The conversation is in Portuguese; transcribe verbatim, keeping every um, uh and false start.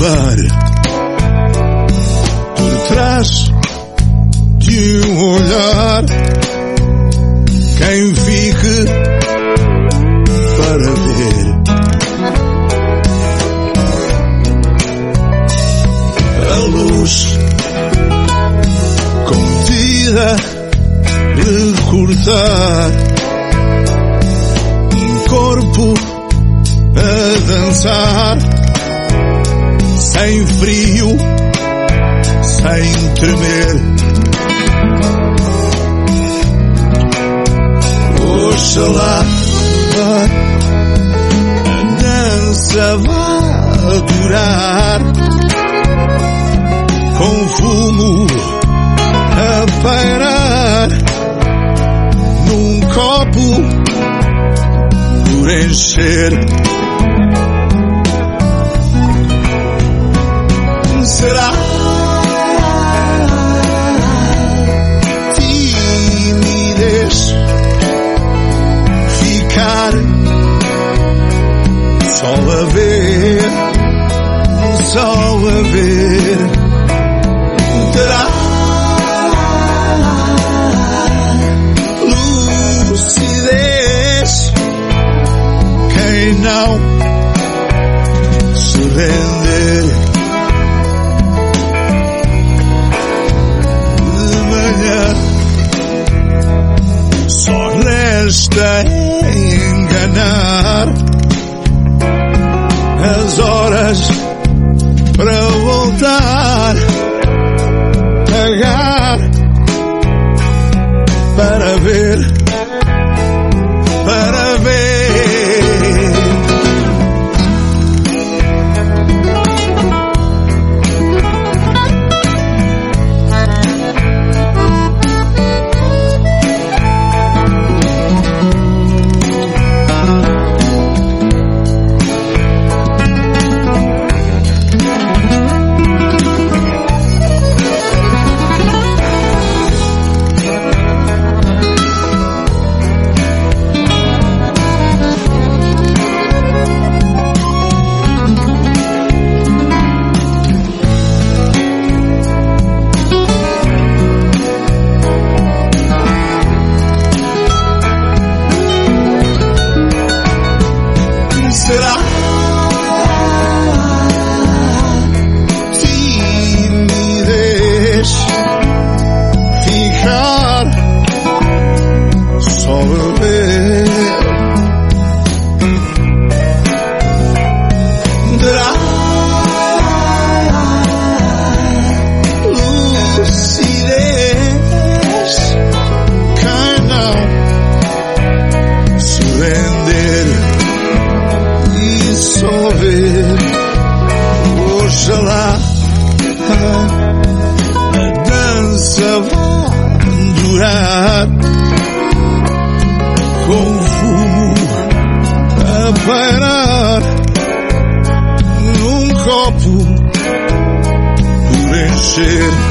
bar, por trás de um olhar, quem fique para ver a luz contida, recordar um corpo a dançar, sem frio, sem tremer. Oxalá a dança vá durar, com fumo a pairar, num copo por encher. Será timidez ficar só a ver, só a ver? Terá lucidez quem não se render? Só resta enganar as horas para voltar, pagar para ver, para ver. Será timidez ficar só a ver? Terá lucidez quem não se render? Só ver, oxalá a dança vá durar, com fumo a pairar, num copo por encher.